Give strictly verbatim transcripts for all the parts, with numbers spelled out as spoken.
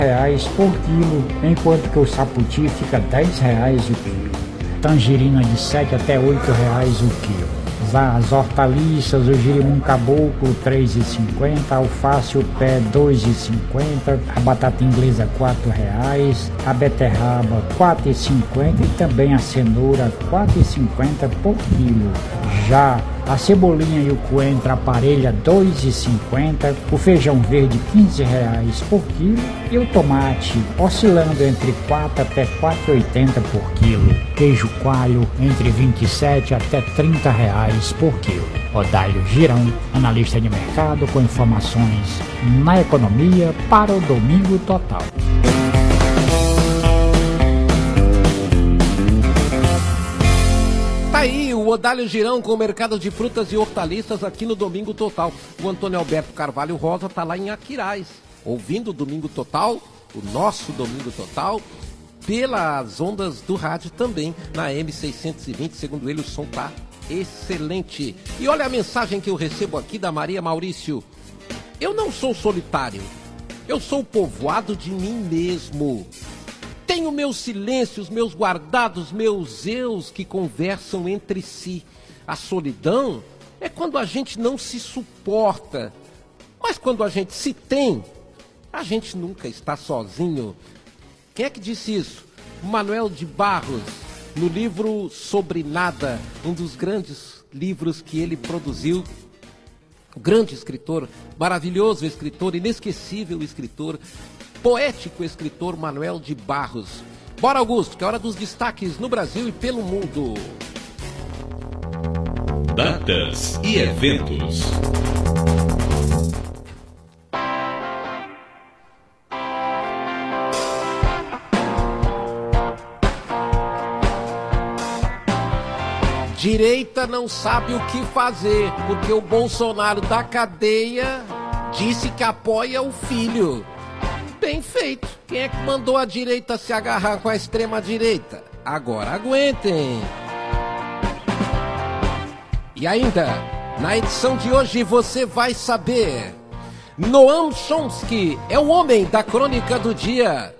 reais por quilo, enquanto que o saputi fica dez reais o quilo. Tangerina de sete até oito reais o quilo. As hortaliças, o girimum caboclo três e cinquenta, alface o pé dois e cinquenta, a batata inglesa quatro reais, a beterraba quatro e cinquenta e também a cenoura quatro e cinquenta por quilo. Já a cebolinha e o coentro a parelha dois e cinquenta, o feijão verde quinze reais por quilo e o tomate oscilando entre quatro até quatro e oitenta por quilo. Queijo coalho entre vinte e sete até trinta reais por quilo. Odálio Girão, analista de mercado com informações na economia para o Domingo Total. Tá aí o Odálio Girão com o mercado de frutas e hortaliças aqui no Domingo Total. O Antônio Alberto Carvalho Rosa tá lá em Aquiraz, ouvindo o Domingo Total, o nosso Domingo Total, pelas ondas do rádio também, na M seiscentos e vinte, segundo ele o som tá excelente. E olha a mensagem que eu recebo aqui da Maria Maurício. Eu não sou solitário, eu sou povoado de mim mesmo. Tenho meus silêncios, meus guardados, meus eus que conversam entre si. A solidão é quando a gente não se suporta, mas quando a gente se tem, a gente nunca está sozinho. Quem é que disse isso? Manuel de Barros, no livro Sobre Nada, um dos grandes livros que ele produziu. O grande escritor, maravilhoso escritor, inesquecível escritor, poético escritor Manuel de Barros. Bora, Augusto, que é hora dos destaques no Brasil e pelo mundo. Datas e eventos. Direita não sabe o que fazer, porque o Bolsonaro da cadeia disse que apoia o filho. Bem feito. Quem é que mandou a direita se agarrar com a extrema-direita? Agora aguentem. E ainda, na edição de hoje você vai saber: Noam Chomsky é o homem da crônica do dia.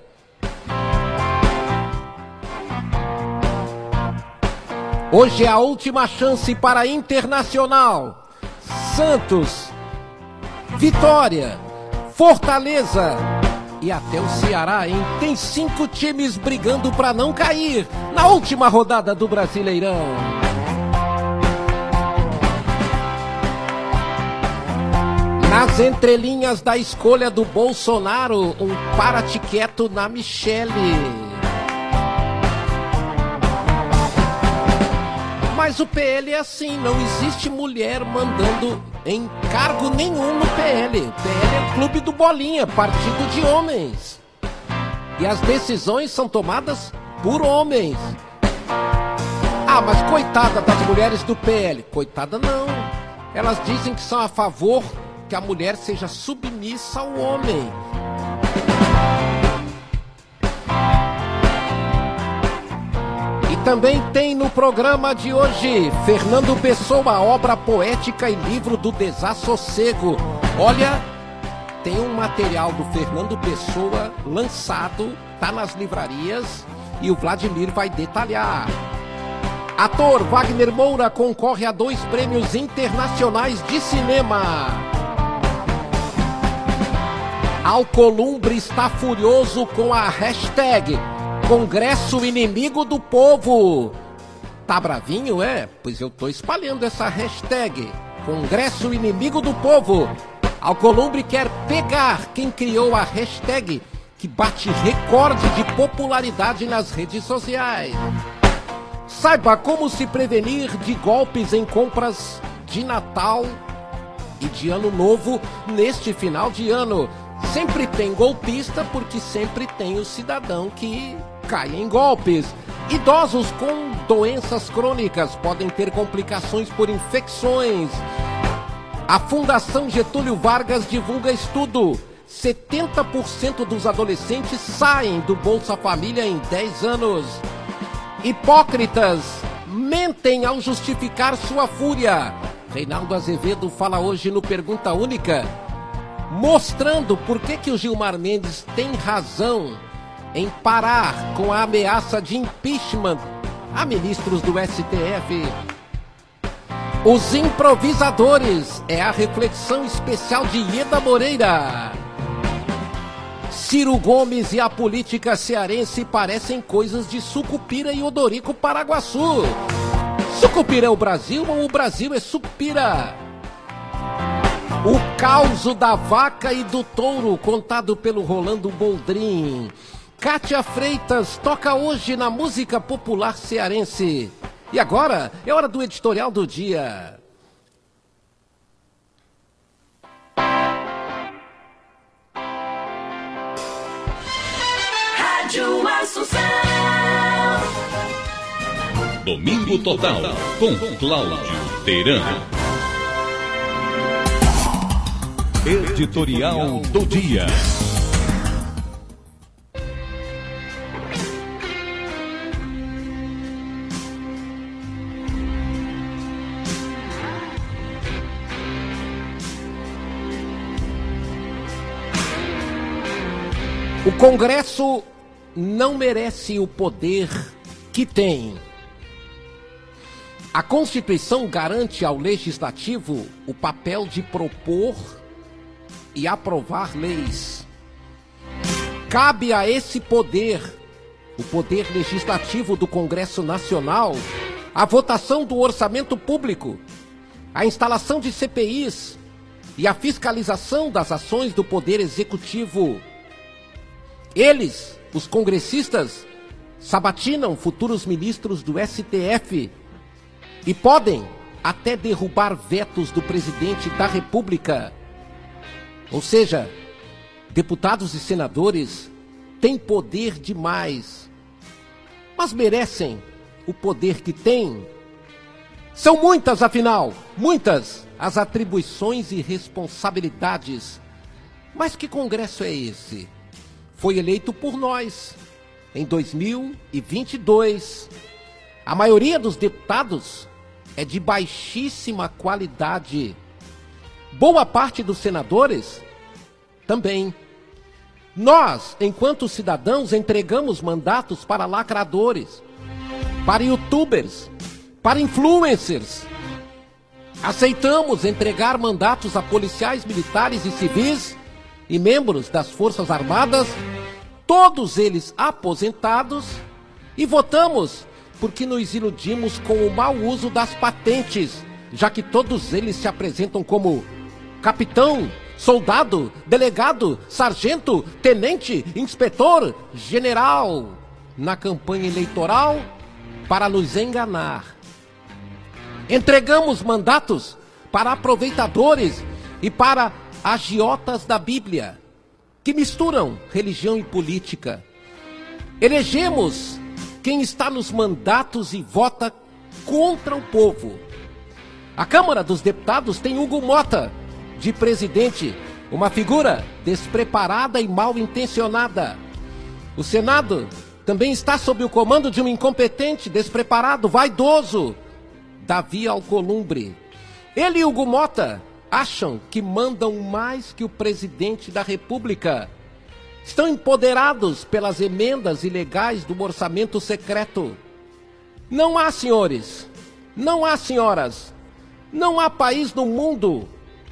Hoje é a última chance para Internacional, Santos, Vitória, Fortaleza e até o Ceará, hein? Tem cinco times brigando para não cair na última rodada do Brasileirão. Nas entrelinhas da escolha do Bolsonaro, um para-te quieto na Michele. Mas o P L é assim, não existe mulher mandando em cargo nenhum no P L. O P L é o clube do Bolinha, partido de homens. E as decisões são tomadas por homens. Ah, mas coitada das mulheres do P L. Coitada não. Elas dizem que são a favor que a mulher seja submissa ao homem. Também tem no programa de hoje Fernando Pessoa, obra poética e livro do desassossego. Olha, tem um material do Fernando Pessoa lançado, tá nas livrarias e o Vladimir vai detalhar. Ator Wagner Moura concorre a dois prêmios internacionais de cinema. Alcolumbre está furioso com a hashtag Congresso Inimigo do Povo. Tá bravinho, é? Pois eu tô espalhando essa hashtag Congresso Inimigo do Povo. Alcolumbre quer pegar quem criou a hashtag, que bate recorde de popularidade nas redes sociais. Saiba como se prevenir de golpes em compras de Natal e de Ano Novo neste final de ano. Sempre tem golpista, porque sempre tem o cidadão que cai em golpes. Idosos com doenças crônicas podem ter complicações por infecções. A Fundação Getúlio Vargas divulga estudo. setenta por cento dos adolescentes saem do Bolsa Família em dez anos. Hipócritas mentem ao justificar sua fúria. Reinaldo Azevedo fala hoje no Pergunta Única. mostrando por que que o Gilmar Mendes tem razão em parar com a ameaça de impeachment a ministros do S T F. Os improvisadores é a reflexão especial de Ieda Moreira. Ciro Gomes e a política cearense parecem coisas de Sucupira e Odorico Paraguaçu. Sucupira é o Brasil ou o Brasil é Sucupira? O causo da vaca e do touro, contado pelo Rolando Boldrin. Kátia Freitas toca hoje na música popular cearense. E agora é hora do editorial do dia. Rádio Assunção. Domingo Total com Cláudio Teran. Editorial do dia. O Congresso não merece o poder que tem. A Constituição garante ao Legislativo o papel de propor e aprovar leis. Cabe a esse poder, o poder legislativo do Congresso Nacional, a votação do orçamento público, a instalação de C P Is e a fiscalização das ações do Poder Executivo. Eles, os congressistas, sabatinam futuros ministros do S T F e podem até derrubar vetos do presidente da República. Ou seja, deputados e senadores têm poder demais, mas merecem o poder que têm? São muitas, afinal, muitas as atribuições e responsabilidades. Mas que Congresso é esse? Foi eleito por nós em dois mil e vinte e dois. A maioria dos deputados é de baixíssima qualidade. Boa parte dos senadores também. Nós, enquanto cidadãos, entregamos mandatos para lacradores, para youtubers, para influencers. Aceitamos entregar mandatos a policiais militares e civis e membros das Forças Armadas, todos eles aposentados, e votamos porque nos iludimos com o mau uso das patentes, já que todos eles se apresentam como capitão, soldado, delegado, sargento, tenente, inspetor, general, na campanha eleitoral, para nos enganar. Entregamos mandatos para aproveitadores e para agiotas da Bíblia, que misturam religião e política. Elegemos quem está nos mandatos e vota contra o povo. A Câmara dos Deputados tem Hugo Mota de presidente, uma figura despreparada e mal intencionada. O Senado também está sob o comando de um incompetente, despreparado, vaidoso, Davi Alcolumbre. Ele e Hugo Mota acham que mandam mais que o presidente da República. Estão empoderados pelas emendas ilegais do orçamento secreto. Não há, senhores, não há, senhoras, não há país no mundo,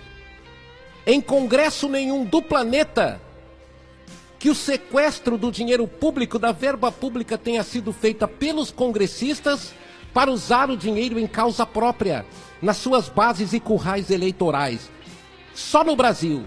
em congresso nenhum do planeta, que o sequestro do dinheiro público, da verba pública, tenha sido feita pelos congressistas para usar o dinheiro em causa própria, nas suas bases e currais eleitorais. Só no Brasil.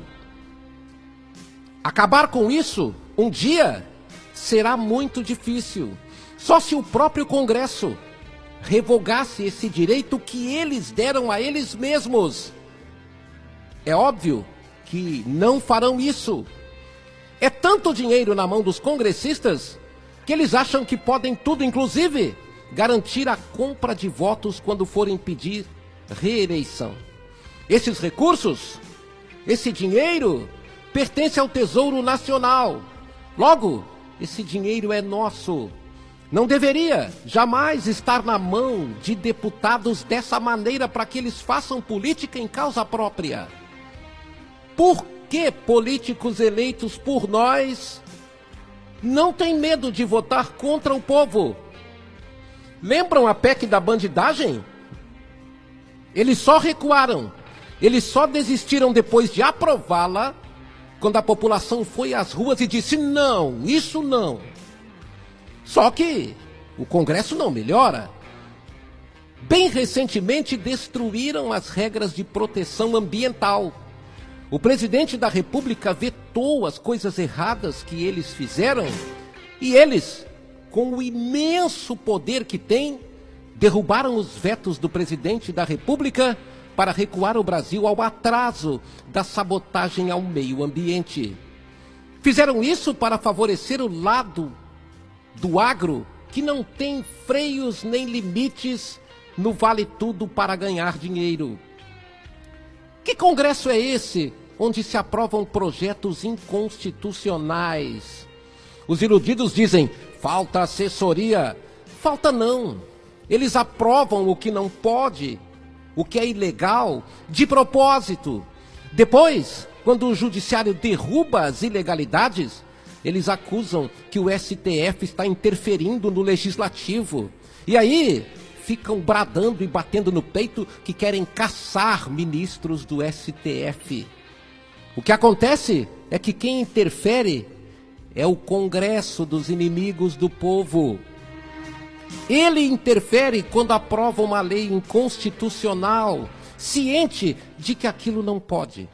Acabar com isso, um dia, será muito difícil. Só se o próprio Congresso revogasse esse direito que eles deram a eles mesmos. É óbvio que não farão isso. É tanto dinheiro na mão dos congressistas que eles acham que podem tudo, inclusive garantir a compra de votos quando forem pedir reeleição. Esses recursos, esse dinheiro, pertence ao Tesouro Nacional. Logo, esse dinheiro é nosso. Não deveria jamais estar na mão de deputados dessa maneira para que eles façam política em causa própria. Por que políticos eleitos por nós não têm medo de votar contra o povo. Lembram a P E C da bandidagem? Eles só recuaram, eles só desistiram depois de aprová-la, quando a população foi às ruas e disse, não, isso não. Só que o Congresso não melhora. Bem recentemente destruíram as regras de proteção ambiental. O presidente da República vetou as coisas erradas que eles fizeram e eles, com o imenso poder que têm, derrubaram os vetos do presidente da República para recuar o Brasil ao atraso da sabotagem ao meio ambiente. Fizeram isso para favorecer o lado do agro, que não tem freios nem limites no vale tudo para ganhar dinheiro. Que Congresso é esse onde se aprovam projetos inconstitucionais? Os iludidos dizem, falta assessoria. Falta não. Eles aprovam o que não pode, o que é ilegal, de propósito. Depois, quando o judiciário derruba as ilegalidades, eles acusam que o S T F está interferindo no legislativo. E aí, ficam bradando e batendo no peito que querem caçar ministros do S T F. O que acontece é que quem interfere é o Congresso dos inimigos do povo. Ele interfere quando aprova uma lei inconstitucional, ciente de que aquilo não pode.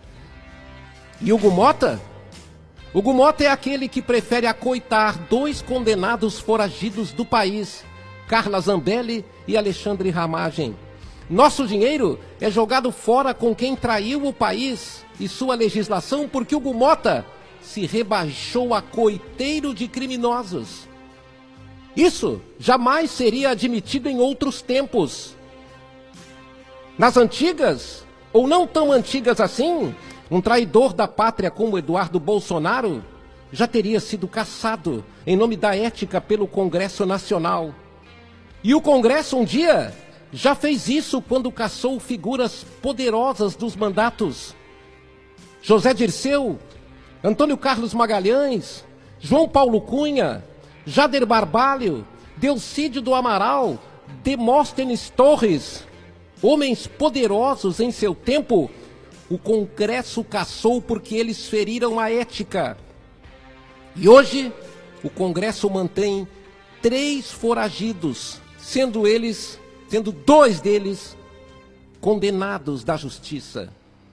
E Hugo Mota? Hugo Mota é aquele que prefere acoitar dois condenados foragidos do país, Carla Zambelli e Alexandre Ramagem. Nosso dinheiro é jogado fora com quem traiu o país e sua legislação porque Hugo Mota se rebaixou a coiteiro de criminosos. Isso jamais seria admitido em outros tempos. Nas antigas, ou não tão antigas assim, um traidor da pátria como Eduardo Bolsonaro já teria sido caçado em nome da ética pelo Congresso Nacional. E o Congresso um dia já fez isso quando caçou figuras poderosas dos mandatos. José Dirceu, Antônio Carlos Magalhães, João Paulo Cunha, Jader Barbalho, Delcídio do Amaral, Demóstenes Torres, homens poderosos em seu tempo, o Congresso caçou porque eles feriram a ética. E hoje, o Congresso mantém três foragidos, sendo eles, sendo dois deles condenados da justiça.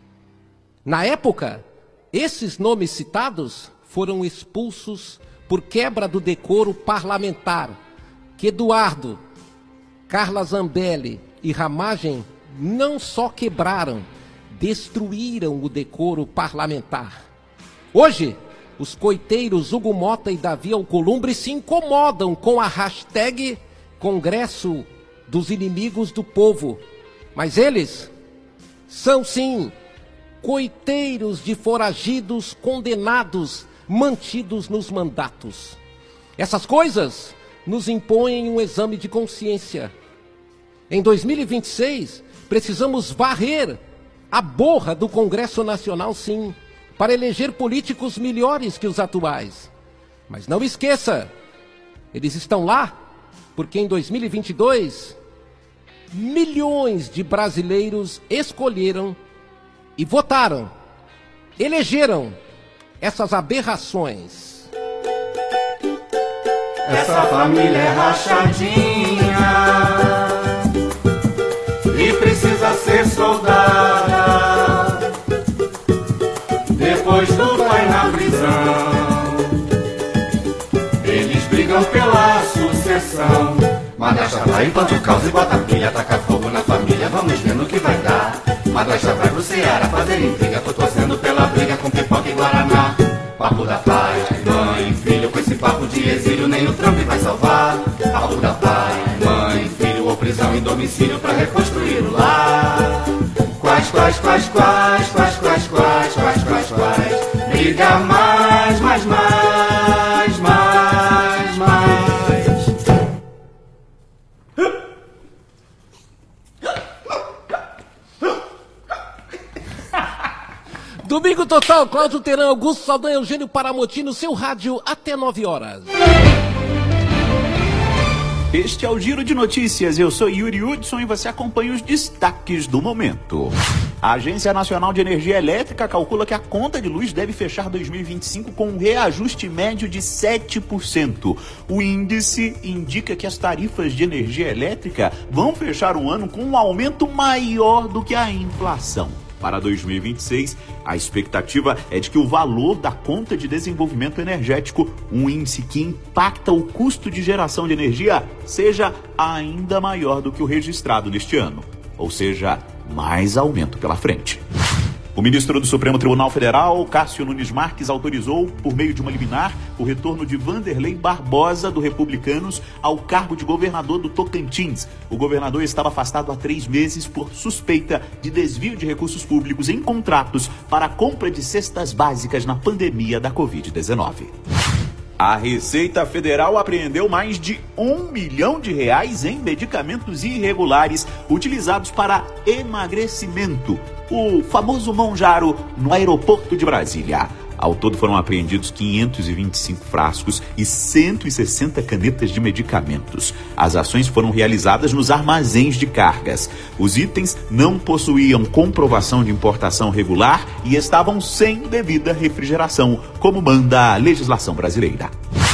Na época, esses nomes citados foram expulsos por quebra do decoro parlamentar, que Eduardo, Carla Zambelli e Ramagem não só quebraram, destruíram o decoro parlamentar. Hoje, os coiteiros Hugo Mota e Davi Alcolumbre se incomodam com a hashtag Congresso dos Inimigos do Povo. Mas eles são, sim, coiteiros de foragidos condenados, mantidos nos mandatos. Essas coisas nos impõem um exame de consciência. Em dois mil e vinte e seis, precisamos varrer a borra do Congresso Nacional, sim, para eleger políticos melhores que os atuais. Mas não esqueça, eles estão lá porque em dois mil e vinte e dois, milhões de brasileiros escolheram e votaram, elegeram essas aberrações. Essa família é rachadinha e precisa ser soldada. Depois do pai na prisão, eles brigam pela sucessão. Madrasta vai enquanto causa e bota pilha, taca fogo na família, vamos ver no que vai dar. Madrasta vai pro Ceará fazer intriga, tô torcendo pela briga com pipoca e guaraná. Papo da paz, mãe e filho, com esse papo de exílio nem o Trump vai salvar. Papo da paz, mãe e filho, ou prisão em domicílio pra reconstruir o lar. Quais, quais, quais, quais, quais, quais, quais, quais, quais, quais, briga mais, mais, mais, mais, mais. Domingo Domingo Total, Cláudio Teran, Augusto Saldanha, Eugênio Paramotino, seu rádio até nove horas. Este é o Giro de Notícias, eu sou Yuri Hudson e você acompanha os destaques do momento. A Agência Nacional de Energia Elétrica calcula que a conta de luz deve fechar dois mil e vinte e cinco com um reajuste médio de sete por cento. O índice indica que as tarifas de energia elétrica vão fechar o ano com um aumento maior do que a inflação. Para dois mil e vinte e seis, a expectativa é de que o valor da conta de desenvolvimento energético, um índice que impacta o custo de geração de energia, seja ainda maior do que o registrado neste ano. Ou seja, mais aumento pela frente. O ministro do Supremo Tribunal Federal, Cássio Nunes Marques, autorizou, por meio de uma liminar, o retorno de Vanderlei Barbosa, do Republicanos, ao cargo de governador do Tocantins. O governador estava afastado há três meses por suspeita de desvio de recursos públicos em contratos para a compra de cestas básicas na pandemia da covid dezenove. A Receita Federal apreendeu mais de um milhão de reais em medicamentos irregulares utilizados para emagrecimento, o famoso Monjaro, no aeroporto de Brasília. Ao todo foram apreendidos quinhentos e vinte e cinco frascos e cento e sessenta canetas de medicamentos. As ações foram realizadas nos armazéns de cargas. Os itens não possuíam comprovação de importação regular e estavam sem devida refrigeração, como manda a legislação brasileira.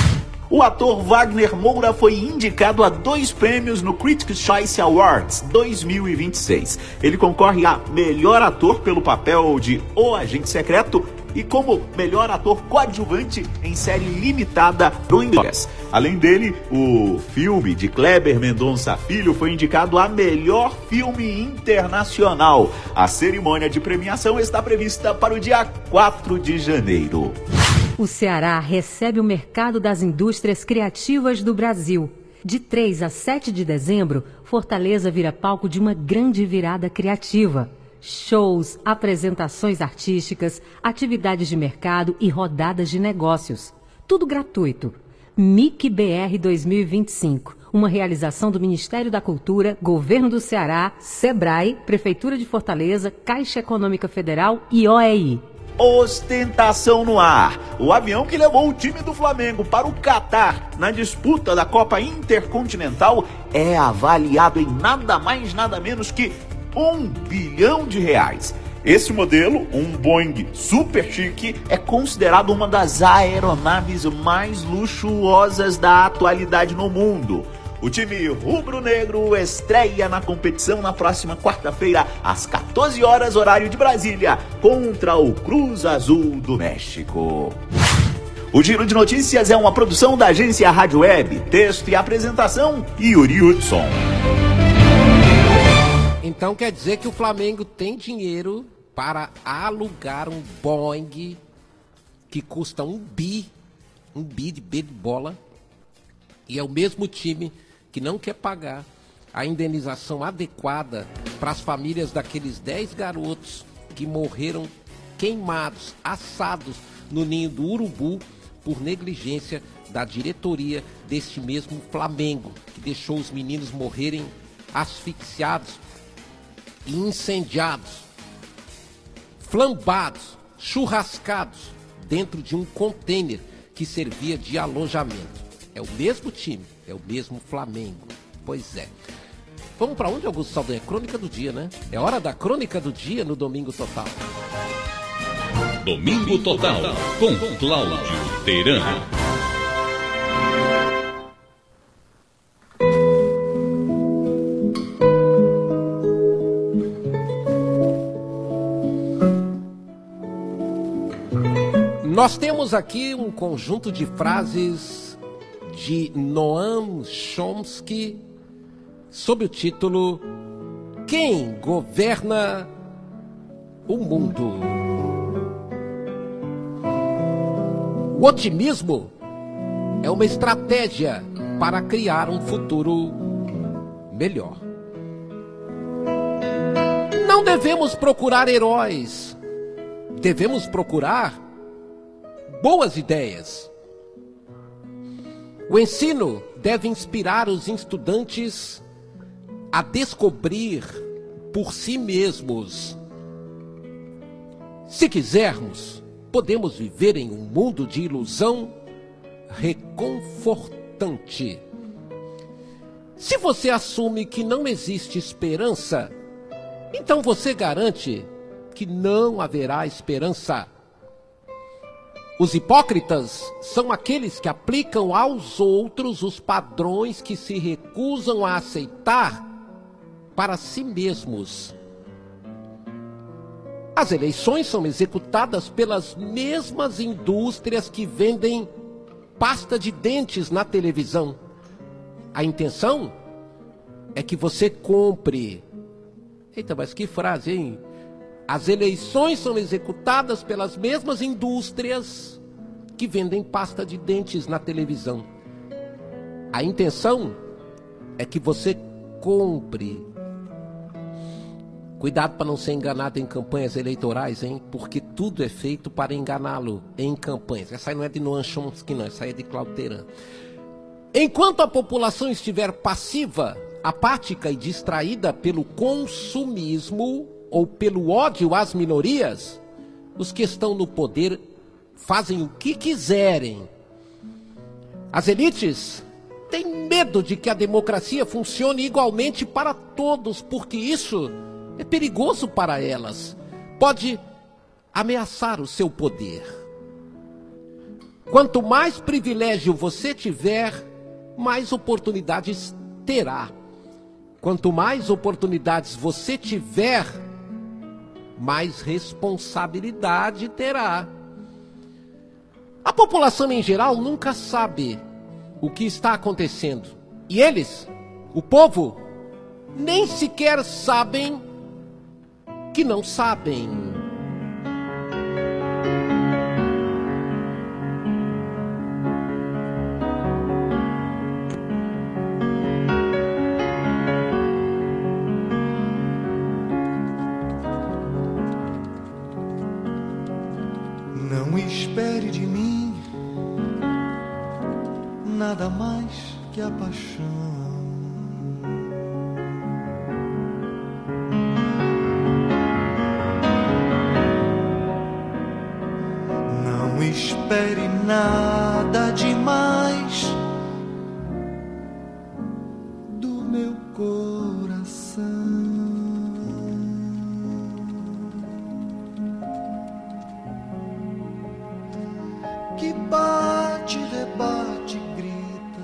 O ator Wagner Moura foi indicado a dois prêmios no Critics' Choice Awards dois mil e vinte e seis. Ele concorre a melhor ator pelo papel de O Agente Secreto e como melhor ator coadjuvante em série limitada do inglês. Além dele, o filme de Kleber Mendonça Filho foi indicado a melhor filme internacional. A cerimônia de premiação está prevista para o dia quatro de janeiro. O Ceará recebe o mercado das indústrias criativas do Brasil. De três a sete de dezembro, Fortaleza vira palco de uma grande virada criativa. Shows, apresentações artísticas, atividades de mercado e rodadas de negócios. Tudo gratuito. M I C B R dois mil e vinte e cinco. Uma realização do Ministério da Cultura, Governo do Ceará, SEBRAE, Prefeitura de Fortaleza, Caixa Econômica Federal e O E I. Ostentação no ar. O avião que levou o time do Flamengo para o Catar na disputa da Copa Intercontinental é avaliado em nada mais nada menos que um bilhão de reais. Esse modelo, um Boeing super chique, é considerado uma das aeronaves mais luxuosas da atualidade no mundo. O time rubro-negro estreia na competição na próxima quarta-feira, às quatorze horas, horário de Brasília, contra o Cruz Azul do México. O Giro de Notícias é uma produção da agência Rádio Web. Texto e apresentação, Yuri Hudson. Então quer dizer que o Flamengo tem dinheiro para alugar um Boeing que custa um bi, um bi de B de bola, e é o mesmo time que não quer pagar a indenização adequada para as famílias daqueles dez garotos que morreram queimados, assados no ninho do urubu por negligência da diretoria deste mesmo Flamengo, que deixou os meninos morrerem asfixiados e incendiados, flambados, churrascados dentro de um container que servia de alojamento. É o mesmo time, é o mesmo Flamengo. Pois é. Vamos para onde, Augusto Saldanha? Crônica do dia, né? É hora da Crônica do Dia no Domingo Total. Domingo Total, com Cláudio Teran. Nós temos aqui um conjunto de frases de Noam Chomsky sob o título Quem governa o mundo? O otimismo é uma estratégia para criar um futuro melhor. Não devemos procurar heróis, devemos procurar boas ideias. O ensino deve inspirar os estudantes a descobrir por si mesmos Se quisermos, podemos viver em um mundo de ilusão reconfortante. Se você assume que não existe esperança, então você garante que não haverá esperança. Os hipócritas são aqueles que aplicam aos outros os padrões que se recusam a aceitar para si mesmos. As eleições são executadas pelas mesmas indústrias que vendem pasta de dentes na televisão. A intenção é que você compre. Eita, mas que frase, hein? As eleições são executadas pelas mesmas indústrias que vendem pasta de dentes na televisão. A intenção é que você compre. Cuidado para não ser enganado em campanhas eleitorais, hein? Porque tudo é feito para enganá-lo em campanhas. Essa aí não é de Noam Chomsky, não. Essa aí é de Claudio Teran. Enquanto a população estiver passiva, apática e distraída pelo consumismo ou pelo ódio às minorias, os que estão no poder fazem o que quiserem. As elites têm medo de que a democracia funcione igualmente para todos, porque isso é perigoso para elas. Pode ameaçar o seu poder. Quanto mais privilégio você tiver, mais oportunidades terá. Quanto mais oportunidades você tiver, mais responsabilidade terá. A população em geral nunca sabe o que está acontecendo. E eles, o povo, nem sequer sabem que não sabem. Não espere de mim nada mais que a paixão. Não espere nada demais do meu coração. Que bate, rebate, grita,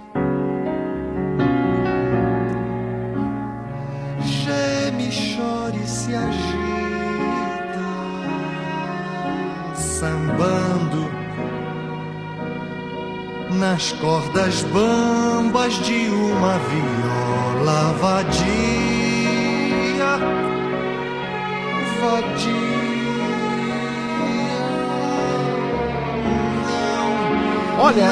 geme, chora e se agita, sambando nas cordas bambas de uma viola vadia, vadia. Olha,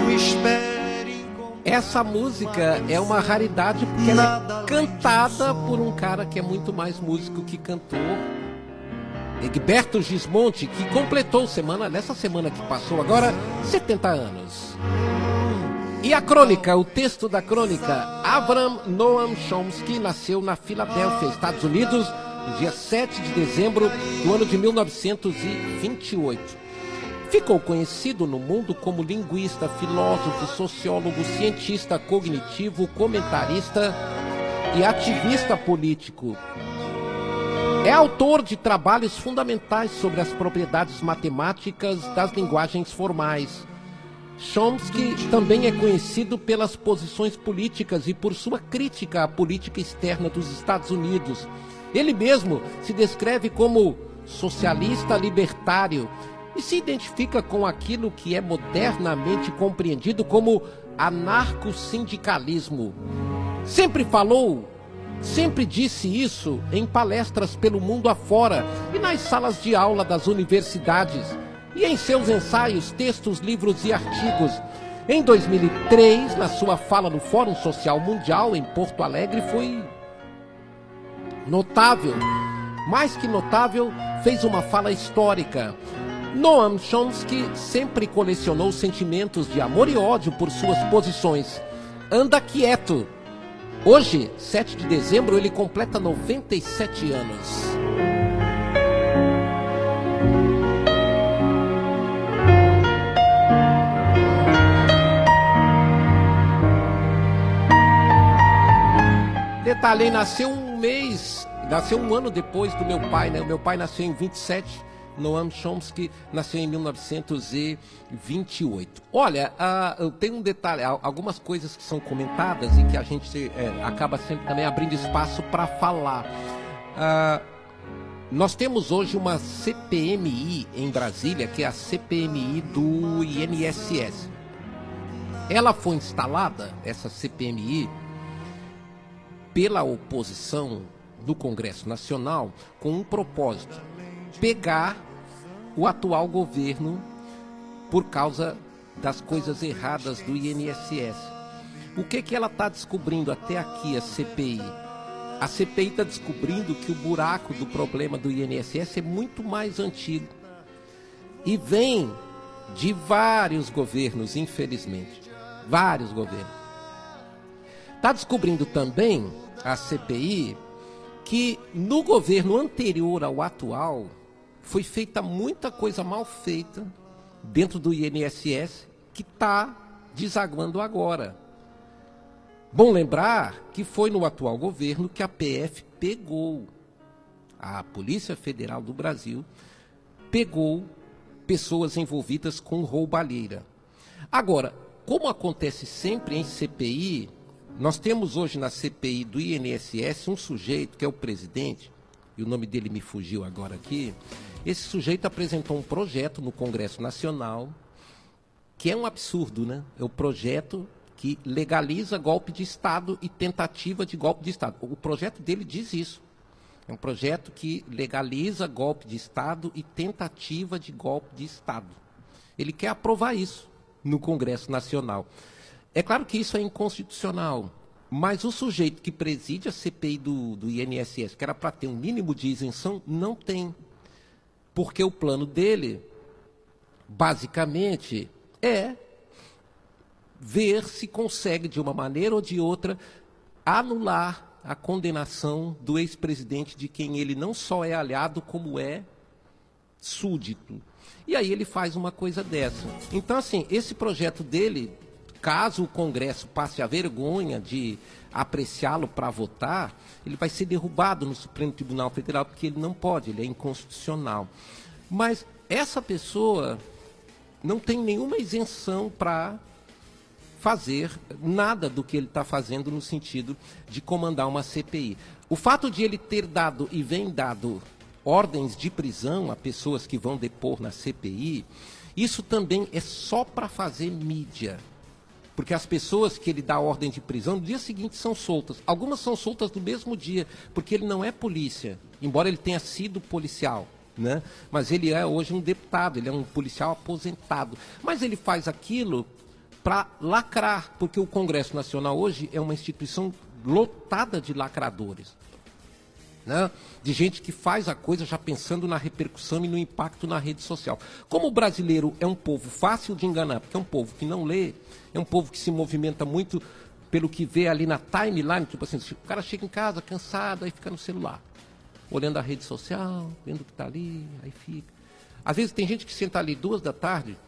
essa música é uma raridade porque ela é cantada por um cara que é muito mais músico que cantor, Egberto Gismonti, que completou semana, nessa semana que passou agora, setenta anos. E a crônica, o texto da crônica, Avram Noam Chomsky nasceu na Filadélfia, Estados Unidos, no dia sete de dezembro do ano de mil novecentos e vinte e oito. Ficou conhecido no mundo como linguista, filósofo, sociólogo, cientista cognitivo, comentarista e ativista político. É autor de trabalhos fundamentais sobre as propriedades matemáticas das linguagens formais. Chomsky também é conhecido pelas posições políticas e por sua crítica à política externa dos Estados Unidos. Ele mesmo se descreve como socialista libertário e se identifica com aquilo que é modernamente compreendido como anarcossindicalismo. Sempre falou, sempre disse isso em palestras pelo mundo afora e nas salas de aula das universidades e em seus ensaios, textos, livros e artigos. Em dois mil e três, na sua fala no Fórum Social Mundial em Porto Alegre, foi notável, mais que notável, fez uma fala histórica. Noam Chomsky sempre colecionou sentimentos de amor e ódio por suas posições. Anda quieto. Hoje, sete de dezembro, ele completa noventa e sete anos. detalhe, ele nasceu um mês, nasceu um ano depois do meu pai, né? O meu pai nasceu em vinte e sete, Noam Chomsky nasceu em mil novecentos e vinte e oito. Olha, uh, tem um detalhe, algumas coisas que são comentadas e que a gente é, acaba sempre também abrindo espaço para falar. Uh, nós temos hoje uma C P M I em Brasília, que é a C P M I do I N S S. Ela foi instalada, essa C P M I, pela oposição do Congresso Nacional com um propósito: pegar o atual governo por causa das coisas erradas do I N S S. O que que ela está descobrindo até aqui, a C P I? A C P I está descobrindo que o buraco do problema do I N S S é muito mais antigo e vem de vários governos, infelizmente. Vários governos. Está descobrindo também, a C P I, que no governo anterior ao atual foi feita muita coisa mal feita dentro do I N S S que está desaguando agora. Bom lembrar que foi no atual governo que a P F pegou, a Polícia Federal do Brasil, pegou pessoas envolvidas com roubalheira. Agora, como acontece sempre em C P I, nós temos hoje na C P I do I N S S um sujeito que é o presidente, e o nome dele me fugiu agora aqui. Esse sujeito apresentou um projeto no Congresso Nacional, que é um absurdo, né? É o projeto que legaliza golpe de Estado e tentativa de golpe de Estado. O projeto dele diz isso. É um projeto que legaliza golpe de Estado e tentativa de golpe de Estado. Ele quer aprovar isso no Congresso Nacional. É claro que isso é inconstitucional, mas o sujeito que preside a C P I do, do I N S S, que era para ter um mínimo de isenção, não tem. Porque o plano dele, basicamente, é ver se consegue, de uma maneira ou de outra, anular a condenação do ex-presidente, de quem ele não só é aliado, como é súdito. E aí ele faz uma coisa dessa. Então, assim, esse projeto dele, caso o Congresso passe a vergonha de apreciá-lo para votar, ele vai ser derrubado no Supremo Tribunal Federal, porque ele não pode, ele é inconstitucional. Mas essa pessoa não tem nenhuma isenção para fazer nada do que ele está fazendo no sentido de comandar uma C P I. O fato de ele ter dado e vem dado ordens de prisão a pessoas que vão depor na C P I, isso também é só para fazer mídia. Porque as pessoas que ele dá ordem de prisão, no dia seguinte são soltas. Algumas são soltas no mesmo dia, porque ele não é polícia, embora ele tenha sido policial, né? Mas ele é hoje um deputado, ele é um policial aposentado. Mas ele faz aquilo para lacrar, porque o Congresso Nacional hoje é uma instituição lotada de lacradores, né? De gente que faz a coisa já pensando na repercussão e no impacto na rede social. Como o brasileiro é um povo fácil de enganar, porque é um povo que não lê, é um povo que se movimenta muito pelo que vê ali na timeline, tipo assim, o cara chega em casa cansado, aí fica no celular, olhando a rede social, vendo o que está ali, aí fica. Às vezes tem gente que senta ali duas da tarde,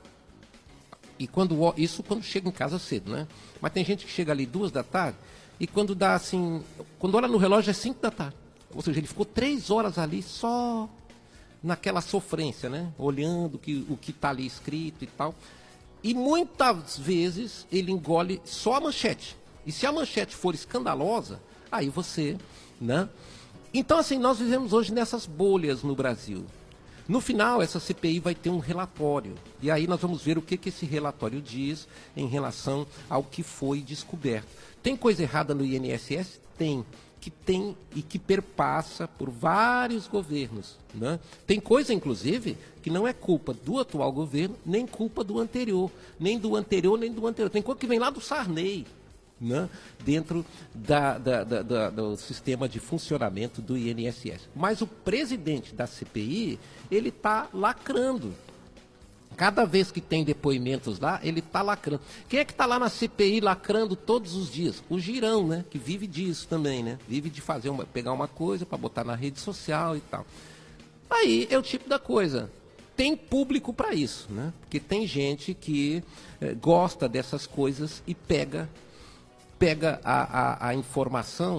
e quando, isso quando chega em casa cedo, né? Mas tem gente que chega ali duas da tarde, e quando dá assim, quando olha no relógio é cinco da tarde. Ou seja, ele ficou três horas ali só naquela sofrência, né? Olhando que, o que está ali escrito e tal. E muitas vezes ele engole só a manchete. E se a manchete for escandalosa, aí você, né? Então, assim, nós vivemos hoje nessas bolhas no Brasil. No final, essa C P I vai ter um relatório. E aí nós vamos ver o que, que esse relatório diz em relação ao que foi descoberto. Tem coisa errada no I N S S? Tem. Que tem e que perpassa por vários governos, né? Tem coisa, inclusive, que não é culpa do atual governo, nem culpa do anterior, nem do anterior, nem do anterior. Tem coisa que vem lá do Sarney, né? Dentro da, da, da, da, do sistema de funcionamento do I N S S. Mas o presidente da C P I, ele está lacrando. Cada vez que tem depoimentos lá, ele está lacrando. Quem é que está lá na C P I lacrando todos os dias? O Girão, né? Que vive disso também, né? Vive de fazer uma, pegar uma coisa para botar na rede social e tal. Aí é o tipo da coisa. Tem público para isso, né? Porque tem gente que eh, gosta dessas coisas e pega, pega a, a, a informação,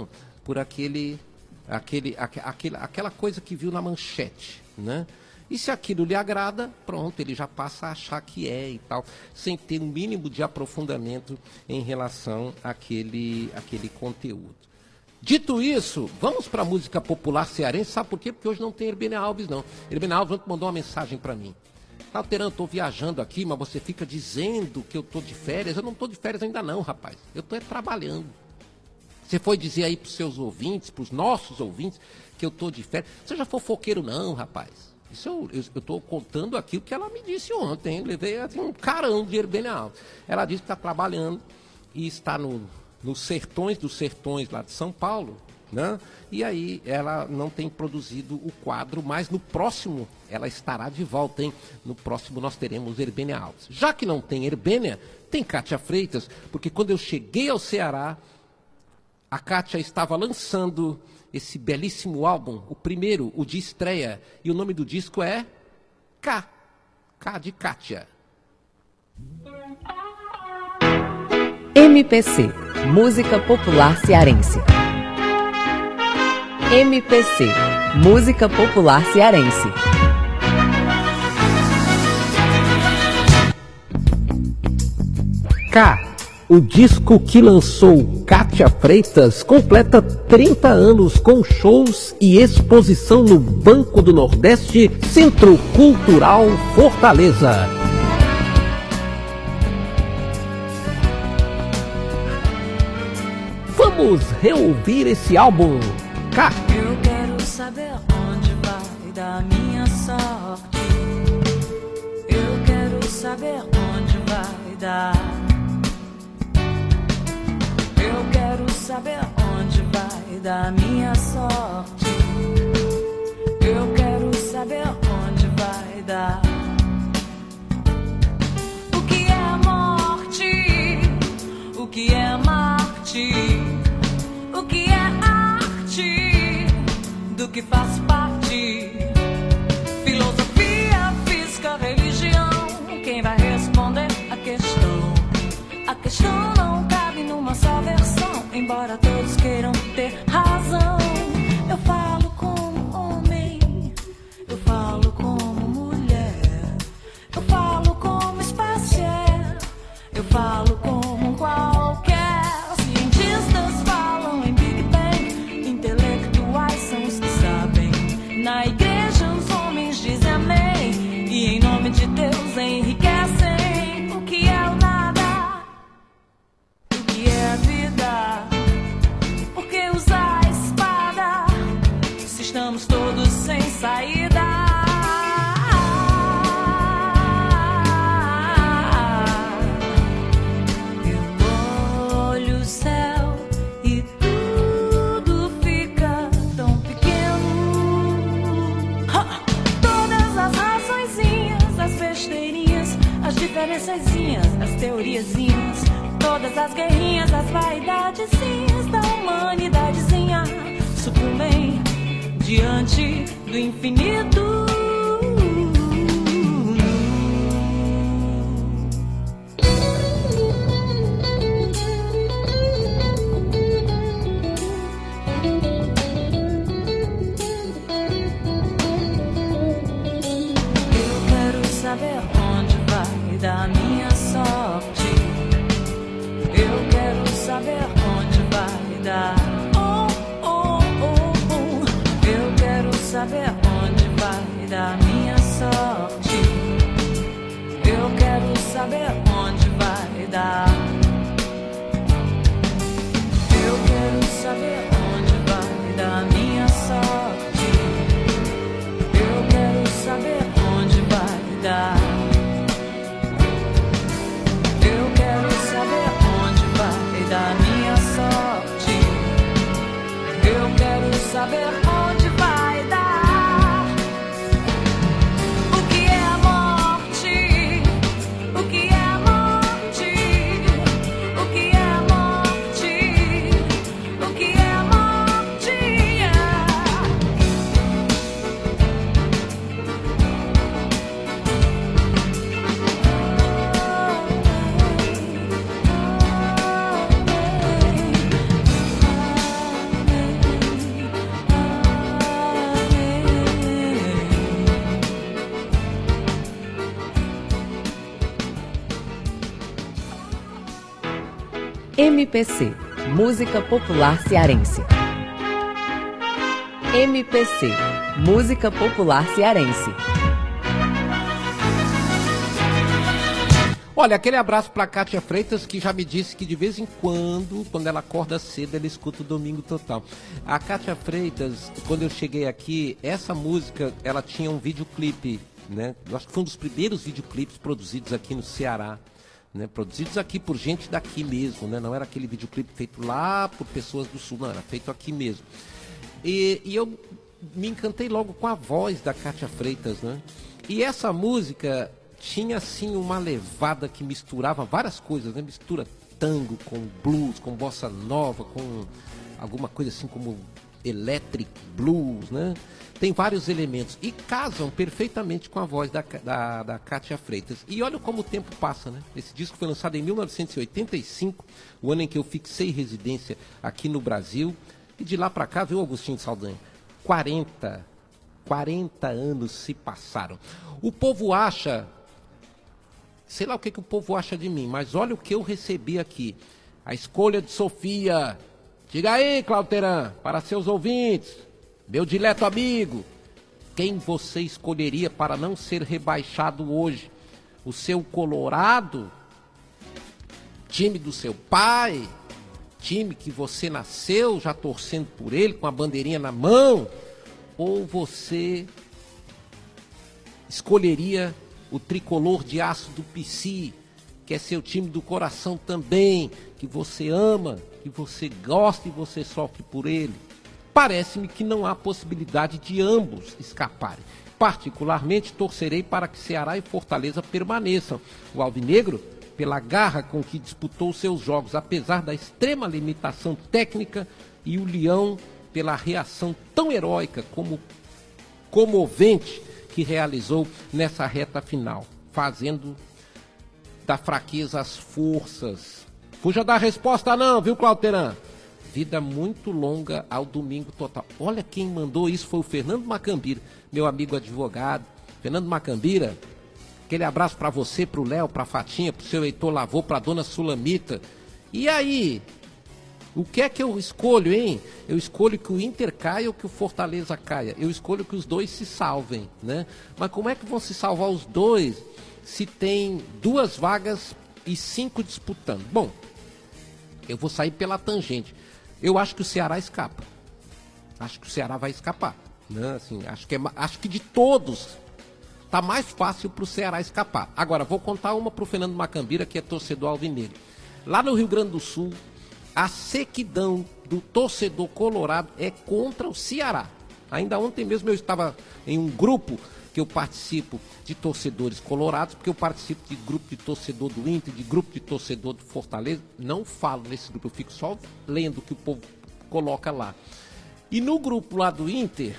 por aquele, aquele, aquele, aquela coisa que viu na manchete, né? E se aquilo lhe agrada, pronto, ele já passa a achar que é e tal, sem ter um mínimo de aprofundamento em relação àquele, àquele conteúdo. Dito isso, vamos para a música popular cearense. Sabe por quê? Porque hoje não tem Herbênia Alves, não. Herbênia Alves ontem mandou uma mensagem para mim. Tá, Teran, estou viajando aqui, mas você fica dizendo que eu estou de férias. Eu não estou de férias ainda não, rapaz. Eu estou é trabalhando. Você foi dizer aí para os seus ouvintes, para os nossos ouvintes, que eu estou de férias. Você já fofoqueiro não, rapaz. Isso eu estou contando aquilo que ela me disse ontem. Eu levei assim, um carão de Herbênia Alves. Ela disse que está trabalhando e está no, nos sertões dos sertões lá de São Paulo, né? E aí ela não tem produzido o quadro, mas no próximo ela estará de volta, hein? No próximo nós teremos Herbênia Alves. Já que não tem Herbênia, tem Kátia Freitas, porque quando eu cheguei ao Ceará, a Kátia estava lançando esse belíssimo álbum, o primeiro, o de estreia, e o nome do disco é K, K de Kátia. M P C, Música Popular Cearense. M P C, Música Popular Cearense. K, o disco que lançou Kátia Freitas, completa trinta anos com shows e exposição no Banco do Nordeste, Centro Cultural Fortaleza. Vamos reouvir esse álbum, K. Eu quero saber onde vai dar minha sorte. Eu quero saber onde vai dar. Eu quero saber onde vai dar minha sorte. Eu quero saber onde vai dar. O que é morte? O que é Marte? O que é arte? Do que faz parte? Filosofia, física, religião. Quem vai responder a questão? A questão não cabe numa só versão, embora todos queiram ter razão. Eu falo como homem, eu falo como mulher, eu falo como espécie, eu falo como qualquer. Cientistas falam em Big Bang, intelectuais são os que sabem. Na igreja os homens dizem amém, e em nome de Deus enriquecem. O que é o nada? O que é a vida? Por que usar a espada se estamos todos sem saída? Eu olho o céu e tudo fica tão pequeno. Ha! Todas as razõezinhas, as besteirinhas, as diferençazinhas, as teoriazinhas, todas as guerrinhas, as vaidadezinhas da humanidadezinha sucumbem diante do infinito. Eu quero saber onde vai dar minha sorte. Eu quero saber onde vai dar. Oh, oh, oh, oh. Eu quero saber onde vai M P C, Música Popular Cearense. M P C, Música Popular Cearense. Olha, aquele abraço pra Kátia Freitas, que já me disse que de vez em quando, quando ela acorda cedo, ela escuta o Domingo Total. A Kátia Freitas, quando eu cheguei aqui, essa música, ela tinha um videoclipe, né? Eu acho que foi um dos primeiros videoclipes produzidos aqui no Ceará, né? Produzidos aqui por gente daqui mesmo, né? Não era aquele videoclipe feito lá por pessoas do Sul, não, era feito aqui mesmo. E, e eu me encantei logo com a voz da Kátia Freitas, né? E essa música tinha assim uma levada que misturava várias coisas, né? Mistura tango com blues, com bossa nova, com alguma coisa assim como electric blues, né? Tem vários elementos e casam perfeitamente com a voz da, da, da Kátia Freitas. E olha como o tempo passa, né? Esse disco foi lançado em mil novecentos e oitenta e cinco, o ano em que eu fixei residência aqui no Brasil. E de lá para cá, viu, Agostinho Saldanha? quarenta, quarenta anos se passaram. O povo acha... Sei lá o que, que o povo acha de mim, mas olha o que eu recebi aqui. A escolha de Sofia. Diga aí, Clauteran, para seus ouvintes, meu dileto amigo, quem você escolheria para não ser rebaixado hoje? O seu Colorado? Time do seu pai? Time que você nasceu já torcendo por ele, com a bandeirinha na mão? Ou você escolheria o tricolor de aço do P C, que é seu time do coração também, que você ama, que você gosta e você sofre por ele? Parece-me que não há possibilidade de ambos escaparem. Particularmente, torcerei para que Ceará e Fortaleza permaneçam. O alvinegro, pela garra com que disputou seus jogos, apesar da extrema limitação técnica, e o Leão, pela reação tão heróica como comovente que realizou nessa reta final, fazendo da fraqueza as forças. Fuja da resposta não, viu, Clauteran? Vida muito longa ao Domingo Total. Olha quem mandou isso, foi o Fernando Macambira, meu amigo advogado. Fernando Macambira, aquele abraço para você, para o Léo, para a Fatinha, para o seu Heitor Lavô, para a dona Sulamita. E aí, o que é que eu escolho, hein? Eu escolho que o Inter caia ou que o Fortaleza caia. Eu escolho que os dois se salvem, né? Mas como é que vão se salvar os dois se tem duas vagas e cinco disputando? Bom, eu vou sair pela tangente. Eu acho que o Ceará escapa. Acho que o Ceará vai escapar, né? Assim, acho que, é, acho que de todos tá mais fácil para o Ceará escapar. Agora, vou contar uma para o Fernando Macambira, que é torcedor alvinegro. Lá no Rio Grande do Sul, a sequidão do torcedor colorado é contra o Ceará. Ainda ontem mesmo eu estava em um grupo que eu participo de torcedores colorados, porque eu participo de grupo de torcedor do Inter, de grupo de torcedor do Fortaleza. Não falo nesse grupo, eu fico só lendo o que o povo coloca lá. E no grupo lá do Inter,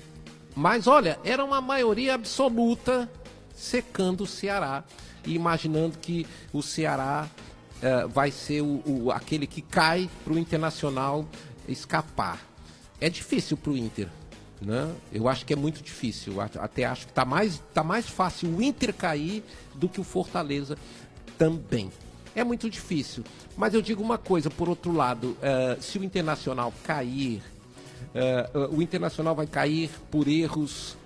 mas olha, era uma maioria absoluta secando o Ceará e imaginando que o Ceará Uh, vai ser o, o, aquele que cai para o Internacional escapar. É difícil para o Inter, né? Eu acho que é muito difícil. Até acho que está mais, tá mais fácil o Inter cair do que o Fortaleza também. É muito difícil. Mas eu digo uma coisa, por outro lado, uh, se o Internacional cair, uh, uh, o Internacional vai cair por erros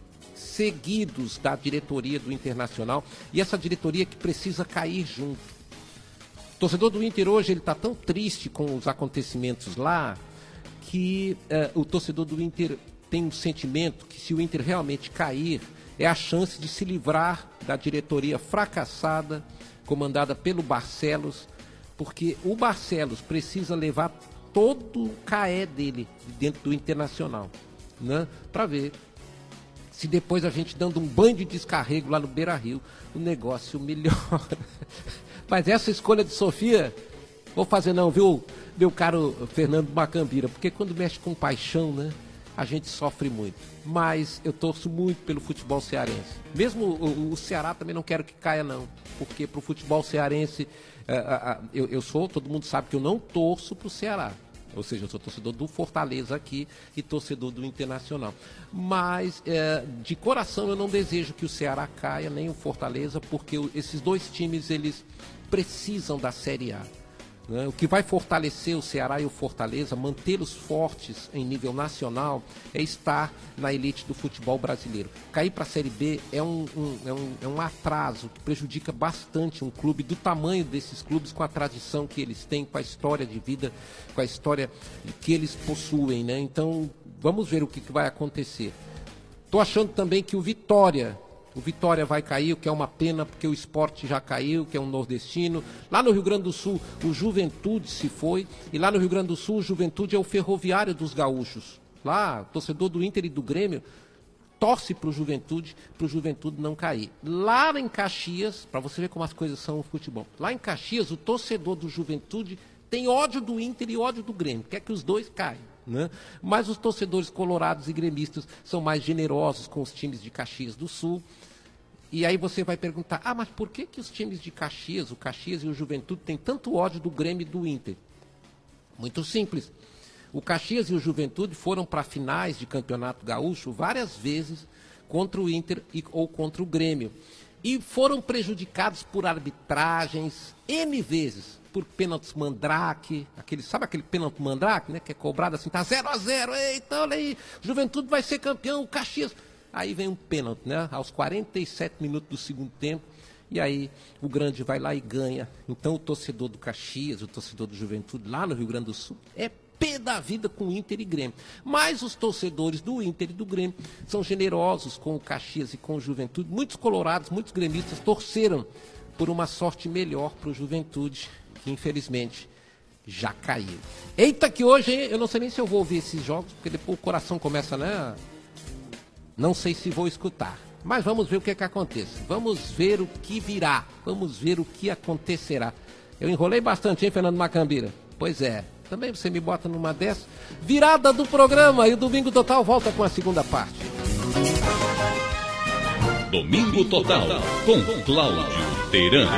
seguidos da diretoria do Internacional, e essa diretoria que precisa cair junto. O torcedor do Inter hoje ele está tão triste com os acontecimentos lá que uh, o torcedor do Inter tem um sentimento que se o Inter realmente cair, é a chance de se livrar da diretoria fracassada, comandada pelo Barcelos, porque o Barcelos precisa levar todo o caé dele dentro do Internacional, né? Para ver se depois a gente dando um banho de descarrego lá no Beira-Rio, o negócio melhora. Mas essa escolha de Sofia, vou fazer não, viu, meu caro Fernando Macambira, porque quando mexe com paixão, né, a gente sofre muito. Mas eu torço muito pelo futebol cearense. Mesmo o, o Ceará também não quero que caia não, porque pro futebol cearense, uh, uh, uh, eu, eu sou, todo mundo sabe que eu não torço pro Ceará. Ou seja, eu sou torcedor do Fortaleza aqui e torcedor do Internacional. Mas, é, de coração, eu não desejo que o Ceará caia, nem o Fortaleza, porque esses dois times, eles precisam da Série A. né? O que vai fortalecer o Ceará e o Fortaleza, mantê-los fortes em nível nacional, é estar na elite do futebol brasileiro. Cair para a Série B é um, um, é, um, é um atraso que prejudica bastante um clube do tamanho desses clubes, com a tradição que eles têm, com a história de vida, com a história que eles possuem, né? Então, vamos ver o que, que vai acontecer. Estou achando também que o Vitória... O Vitória vai cair, o que é uma pena, porque o Sport já caiu, que é um nordestino. Lá no Rio Grande do Sul, o Juventude se foi. E lá no Rio Grande do Sul, o Juventude é o ferroviário dos gaúchos. Lá, o torcedor do Inter e do Grêmio torce para o Juventude, para o Juventude não cair. Lá em Caxias, para você ver como as coisas são no futebol. Lá em Caxias, o torcedor do Juventude tem ódio do Inter e ódio do Grêmio. Quer que os dois caiam, né? Mas os torcedores colorados e gremistas são mais generosos com os times de Caxias do Sul. E aí você vai perguntar, ah, mas por que, que os times de Caxias, o Caxias e o Juventude, têm tanto ódio do Grêmio e do Inter? Muito simples. O Caxias e o Juventude foram para finais de campeonato gaúcho várias vezes contra o Inter e, ou contra o Grêmio. E foram prejudicados por arbitragens N vezes, por pênaltis mandrake, aquele, sabe aquele pênalti mandrake, né, que é cobrado assim, tá zero a zero, eita, olha aí, Juventude vai ser campeão, o Caxias... Aí vem um pênalti, né? Aos quarenta e sete minutos do segundo tempo, e aí o Grande vai lá e ganha. Então o torcedor do Caxias, o torcedor do Juventude, lá no Rio Grande do Sul, é pé da vida com o Inter e Grêmio. Mas os torcedores do Inter e do Grêmio são generosos com o Caxias e com o Juventude. Muitos colorados, muitos gremistas torceram por uma sorte melhor para o Juventude, que infelizmente já caiu. Eita que hoje, hein? Eu não sei nem se eu vou ouvir esses jogos, porque depois o coração começa, né? Não sei se vou escutar, mas vamos ver o que é que acontece. Vamos ver o que virá, vamos ver o que acontecerá. Eu enrolei bastante, hein, Fernando Macambira? Pois é, também você me bota numa dessas. Virada do programa e o Domingo Total volta com a segunda parte. Domingo Total, com Cláudio Teran.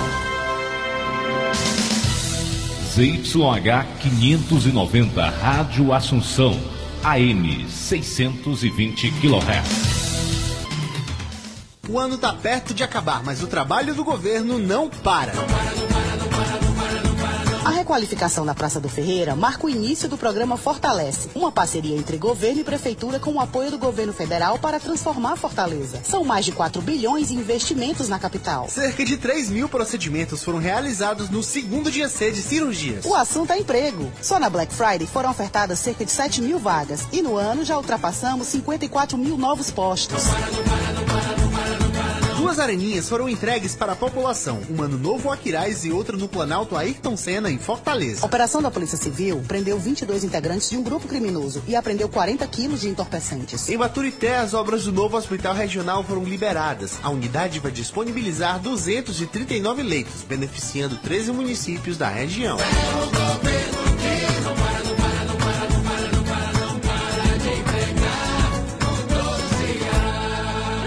Z Y H quinhentos e noventa, Rádio Assunção. A M seiscentos e vinte quilohertz. O ano está perto de acabar, mas o trabalho do governo não para. Não para, não para, não para, não para, não para. A requalificação da Praça do Ferreira marca o início do programa Fortalece, uma parceria entre governo e prefeitura com o apoio do governo federal para transformar Fortaleza. São mais de quatro bilhões em investimentos na capital. Cerca de três mil procedimentos foram realizados no segundo dia C de cirurgias. O assunto é emprego. Só na Black Friday foram ofertadas cerca de sete mil vagas e no ano já ultrapassamos cinquenta e quatro mil novos postos. Não para, não para, não para, não para, não para. Duas areninhas foram entregues para a população, uma no Novo Aquiraz e outra no Planalto Ayrton Senna, em Fortaleza. A operação da Polícia Civil prendeu vinte e dois integrantes de um grupo criminoso e apreendeu quarenta quilos de entorpecentes. Em Baturité, as obras do novo hospital regional foram liberadas. A unidade vai disponibilizar duzentos e trinta e nove leitos, beneficiando treze municípios da região. É o governo que não para, não para, não para, não para, não para, não para de entregar com todo o Ceará.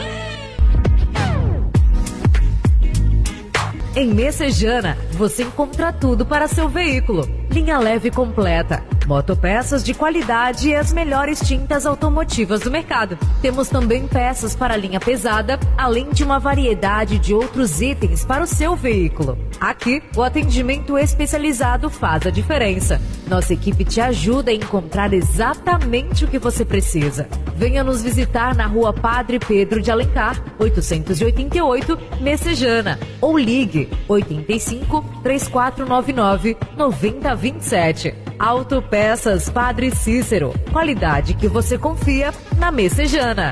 Em Messejana, você encontra tudo para seu veículo. Linha leve completa, motopeças de qualidade e as melhores tintas automotivas do mercado. Temos também peças para a linha pesada, além de uma variedade de outros itens para o seu veículo. Aqui, o atendimento especializado faz a diferença. Nossa equipe te ajuda a encontrar exatamente o que você precisa. Venha nos visitar na Rua Padre Pedro de Alencar, oitocentos e oitenta e oito, Messejana, ou ligue oito cinco, três quatro nove nove, nove zero dois sete. Autopeças Padre Cícero, qualidade que você confia na Messejana.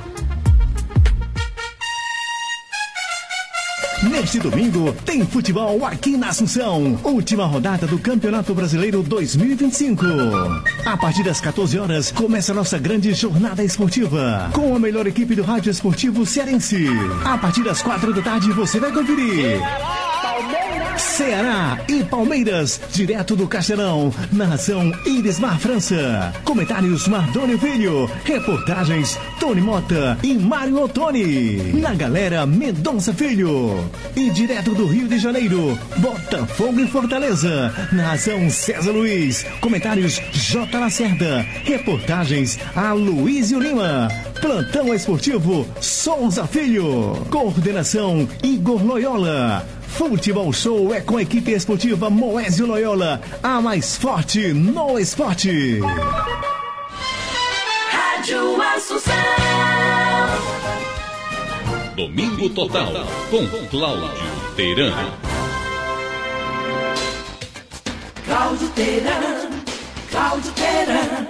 Neste domingo, tem futebol aqui na Assunção. Última rodada do Campeonato Brasileiro dois mil e vinte e cinco. A partir das quatorze horas, começa a nossa grande jornada esportiva. Com a melhor equipe do rádio esportivo cearense. A partir das quatro da tarde, você vai conferir Ceará e Palmeiras, direto do Castelão. Narração Irismar França. Comentários Mardônio Filho. Reportagens Tony Mota e Mário Ottoni. Na galera Mendonça Filho. E direto do Rio de Janeiro, Botafogo e Fortaleza. Narração César Luiz. Comentários J. Lacerda. Reportagens Aloysio Lima. Plantão esportivo Souza Filho. Coordenação Igor Loyola. Futebol Show é com a equipe esportiva Moésio Loyola, a mais forte no esporte. Rádio Assunção. Domingo Total, com Cláudio Teirã. Cláudio Teirã, Cláudio Teirã.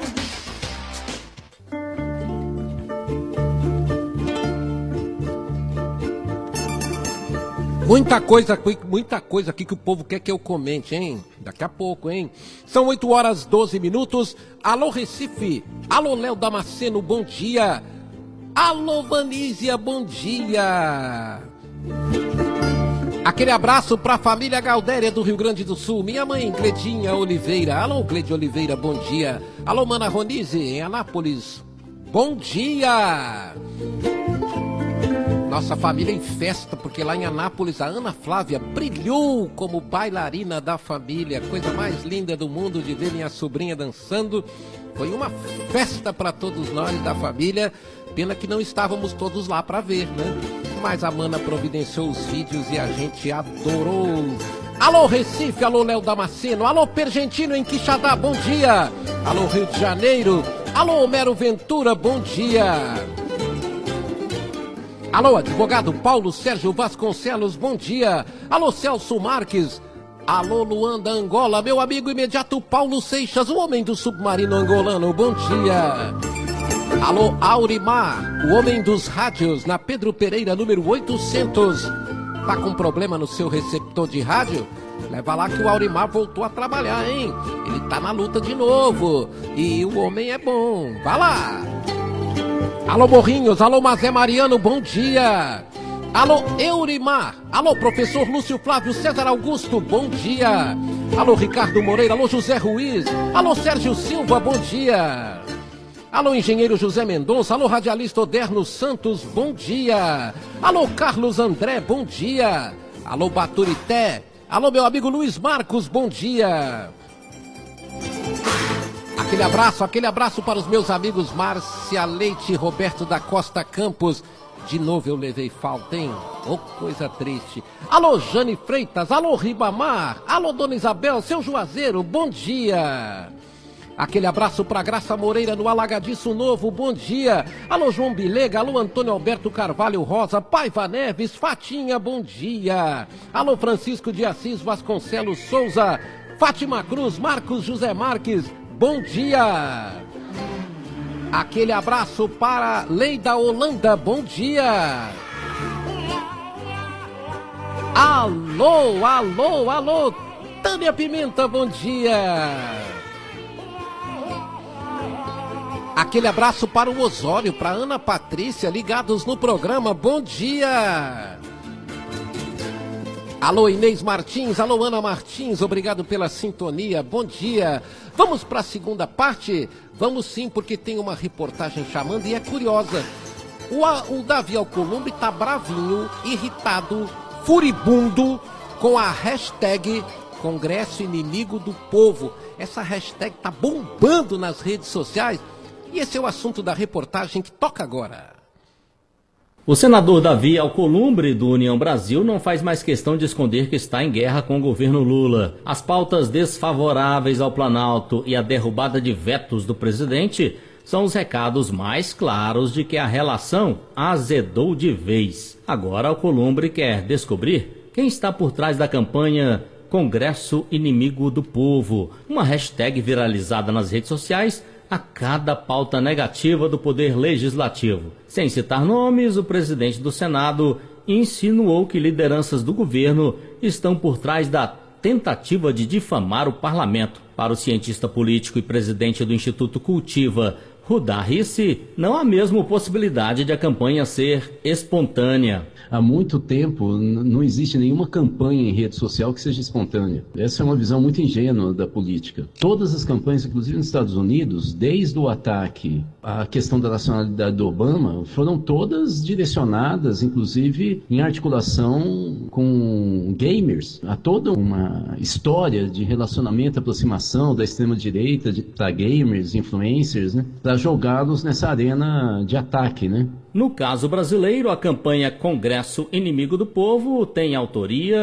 Muita coisa, muita coisa aqui que o povo quer que eu comente, hein? Daqui a pouco, hein? São oito horas e doze minutos. Alô, Recife. Alô, Léo Damasceno, bom dia. Alô, Vanísia, bom dia. Aquele abraço pra família Galdéria do Rio Grande do Sul. Minha mãe, Gledinha Oliveira. Alô, Glede Oliveira, bom dia. Alô, Mana Ronise, em Anápolis. Bom dia. Nossa família em festa, porque lá em Anápolis a Ana Flávia brilhou como bailarina da família. Coisa mais linda do mundo de ver minha sobrinha dançando. Foi uma festa para todos nós da família. Pena que não estávamos todos lá para ver, né? Mas a Mana providenciou os vídeos e a gente adorou. Alô, Recife, alô, Léo Damasceno, alô, Pergentino em Quixadá, bom dia. Alô, Rio de Janeiro, alô, Homero Ventura, bom dia. Alô, advogado Paulo Sérgio Vasconcelos, bom dia. Alô, Celso Marques. Alô, Luanda, Angola, meu amigo imediato Paulo Seixas, o homem do submarino angolano, bom dia. Alô, Aurimar, o homem dos rádios, na Pedro Pereira, número oitocentos. Tá com problema no seu receptor de rádio? Leva lá que o Aurimar voltou a trabalhar, hein? Ele tá na luta de novo. E o homem é bom. Vá lá. Alô, Morrinhos, alô, Mazé Mariano, bom dia. Alô, Eurimar, alô, professor Lúcio Flávio César Augusto, bom dia. Alô, Ricardo Moreira, alô, José Ruiz, alô, Sérgio Silva, bom dia. Alô, engenheiro José Mendonça, alô, radialista Oderno Santos, bom dia. Alô, Carlos André, bom dia. Alô, Baturité, alô, meu amigo Luiz Marcos, bom dia. Aquele abraço, aquele abraço para os meus amigos Márcia Leite e Roberto da Costa Campos. De novo eu levei falta, hein? Oh, coisa triste. Alô, Jane Freitas, alô, Ribamar, alô, Dona Isabel, seu Juazeiro, bom dia. Aquele abraço para Graça Moreira no Alagadiço Novo, bom dia. Alô, João Bilega, alô, Antônio Alberto Carvalho Rosa, Paiva Neves, Fatinha, bom dia. Alô, Francisco de Assis Vasconcelos Souza, Fátima Cruz, Marcos José Marques, bom dia. Aquele abraço para Leida Holanda, bom dia. Alô, alô, alô, Tânia Pimenta, bom dia. Aquele abraço para o Osório, para Ana Patrícia, ligados no programa, bom dia. Alô, Inês Martins, alô, Ana Martins, obrigado pela sintonia, bom dia. Vamos para a segunda parte? Vamos sim, porque tem uma reportagem chamando e é curiosa. O, o Davi Alcolumbre tá bravinho, irritado, furibundo com a hashtag Congresso Inimigo do Povo. Essa hashtag tá bombando nas redes sociais e esse é o assunto da reportagem que toca agora. O senador Davi Alcolumbre, do União Brasil, não faz mais questão de esconder que está em guerra com o governo Lula. As pautas desfavoráveis ao Planalto e a derrubada de vetos do presidente são os recados mais claros de que a relação azedou de vez. Agora Alcolumbre quer descobrir quem está por trás da campanha Congresso Inimigo do Povo, uma hashtag viralizada nas redes sociais a cada pauta negativa do Poder Legislativo. Sem citar nomes, o presidente do Senado insinuou que lideranças do governo estão por trás da tentativa de difamar o parlamento. Para o cientista político e presidente do Instituto Cultiva, Rudá Rissi, não há mesmo possibilidade de a campanha ser espontânea. Há muito tempo não existe nenhuma campanha em rede social que seja espontânea. Essa é uma visão muito ingênua da política. Todas as campanhas, inclusive nos Estados Unidos, desde o ataque à questão da nacionalidade do Obama, foram todas direcionadas, inclusive, em articulação com gamers. Há toda uma história de relacionamento, aproximação da extrema-direita para gamers, influencers, né, para jogá-los nessa arena de ataque, né? No caso brasileiro, a campanha Congresso Inimigo do Povo tem autoria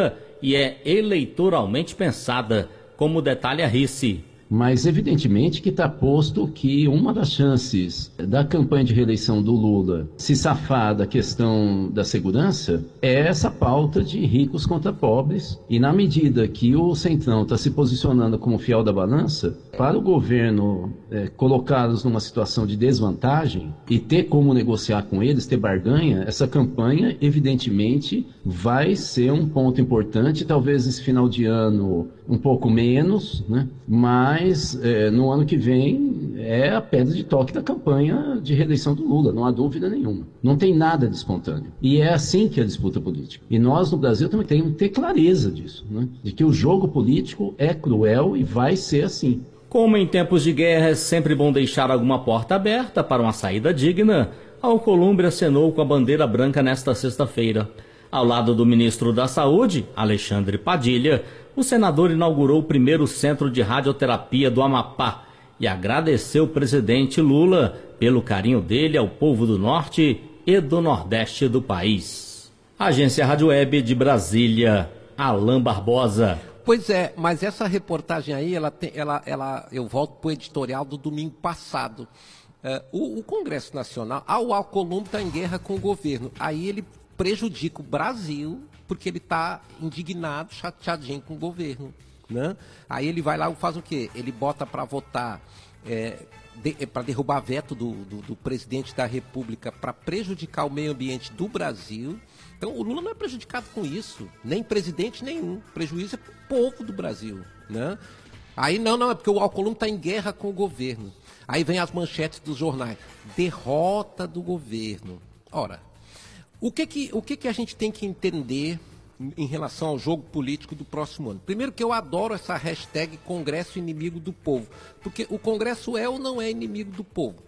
e é eleitoralmente pensada, como detalha Risse. Mas evidentemente que está posto que uma das chances da campanha de reeleição do Lula se safar da questão da segurança é essa pauta de ricos contra pobres. E na medida que o Centrão está se posicionando como fiel da balança, para o governo é, colocá-los numa situação de desvantagem e ter como negociar com eles, ter barganha, essa campanha evidentemente vai ser um ponto importante, talvez esse final de ano um pouco menos, né? Mas é, no ano que vem é a pedra de toque da campanha de reeleição do Lula, não há dúvida nenhuma. Não tem nada de espontâneo. E é assim que é a disputa política. E nós no Brasil também temos que ter clareza disso, né? De que o jogo político é cruel e vai ser assim. Como em tempos de guerra é sempre bom deixar alguma porta aberta para uma saída digna, a Alcolumbre acenou com a bandeira branca nesta sexta-feira. Ao lado do ministro da Saúde, Alexandre Padilha, o senador inaugurou o primeiro centro de radioterapia do Amapá e agradeceu o presidente Lula pelo carinho dele ao povo do Norte e do Nordeste do país. Agência Rádio Web de Brasília, Alain Barbosa. Pois é, mas essa reportagem aí, ela tem, ela, ela, eu volto para o editorial do domingo passado. Uh, o, o Congresso Nacional, ah, o Alcolumbre está em guerra com o governo. Aí ele prejudica o Brasil, porque ele está indignado, chateadinho com o governo, né? Aí ele vai lá e faz o quê? Ele bota para votar, é, de, para derrubar veto do, do, do presidente da República para prejudicar o meio ambiente do Brasil. Então o Lula não é prejudicado com isso, nem presidente nenhum. O prejuízo é para o povo do Brasil, né? Aí não, não, é porque o Alcolumbre está em guerra com o governo. Aí vem as manchetes dos jornais, derrota do governo. Ora, O que que, o que que a gente tem que entender em relação ao jogo político do próximo ano? Primeiro que eu adoro essa hashtag Congresso Inimigo do Povo, porque o Congresso é ou não é inimigo do povo?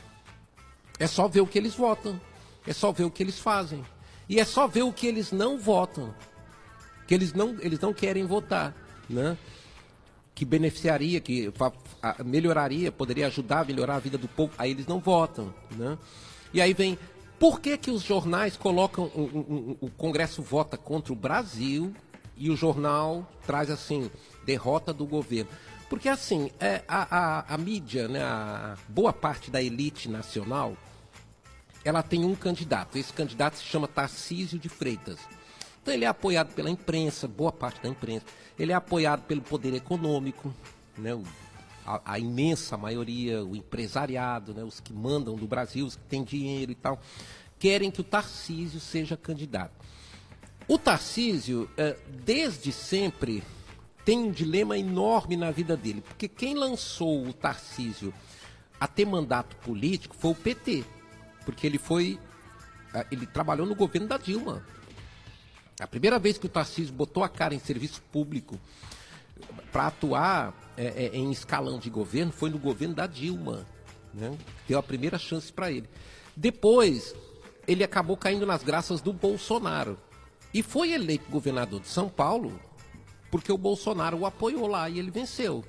É só ver o que eles votam, é só ver o que eles fazem, e é só ver o que eles não votam, que eles não, eles não querem votar, né? Que beneficiaria, que melhoraria, poderia ajudar a melhorar a vida do povo, aí eles não votam, né? E aí vem... Por que que os jornais colocam, o, o, o Congresso vota contra o Brasil e o jornal traz assim, derrota do governo? Porque assim, é, a, a, a mídia, né, a boa parte da elite nacional, ela tem um candidato. Esse candidato se chama Tarcísio de Freitas. Então ele é apoiado pela imprensa, boa parte da imprensa. Ele é apoiado pelo poder econômico, né, o, A, a imensa maioria, o empresariado, né, os que mandam do Brasil, os que têm dinheiro e tal, querem que o Tarcísio seja candidato. O Tarcísio, eh, desde sempre, tem um dilema enorme na vida dele, porque quem lançou o Tarcísio a ter mandato político foi o P T, porque ele foi, ele trabalhou no governo da Dilma. A primeira vez que o Tarcísio botou a cara em serviço público para atuar é, é, em escalão de governo foi no governo da Dilma, né? Deu a primeira chance para ele. Depois, ele acabou caindo nas graças do Bolsonaro e foi eleito governador de São Paulo porque o Bolsonaro o apoiou lá e ele venceu.